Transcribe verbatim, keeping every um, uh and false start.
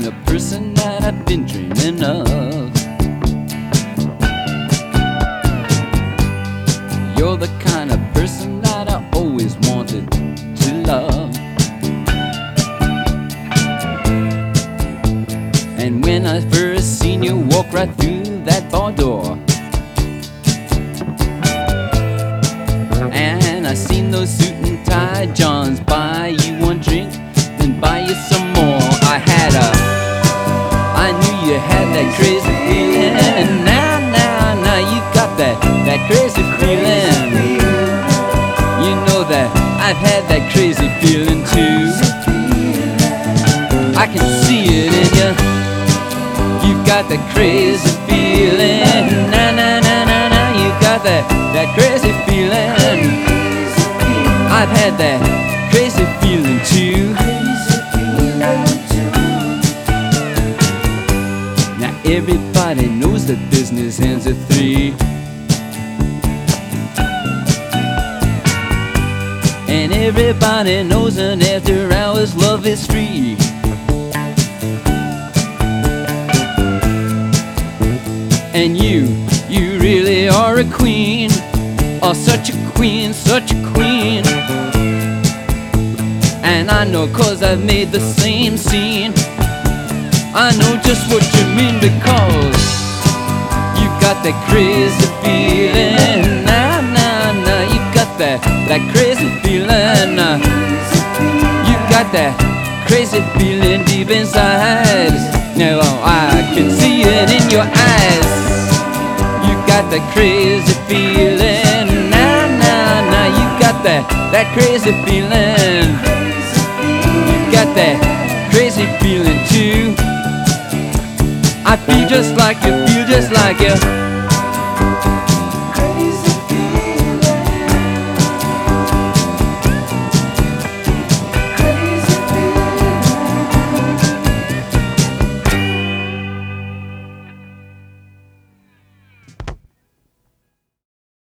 kind of person that I've been dreaming of. You're the kind of person that I always wanted to love. And when I first seen you walk right through that bar door, and I seen those suit and tie Johns buy you one drink, then buy you some more, I had a, I knew you had that crazy feeling. And now, now, now you got that, that crazy feeling. You know that I've had that crazy feeling too. I can see it in you. You've got that crazy feeling. Na na na na na. You got that that crazy feeling. I've had that crazy feeling too. Now everybody knows that business ends at three, and everybody knows that after hours love is free. And you, you really are a queen. Oh, such a queen, such a queen. And I know 'cause I've made the same scene. I know just what you mean, because you got that crazy feeling. Nah, nah, nah, you got that, that crazy feeling. You got that crazy feeling deep inside. Now I can see it in your eyes. You got that crazy feeling. Nah, nah, nah, you got that, that crazy feeling. You got that crazy feeling too. I feel just like you, feel just like you.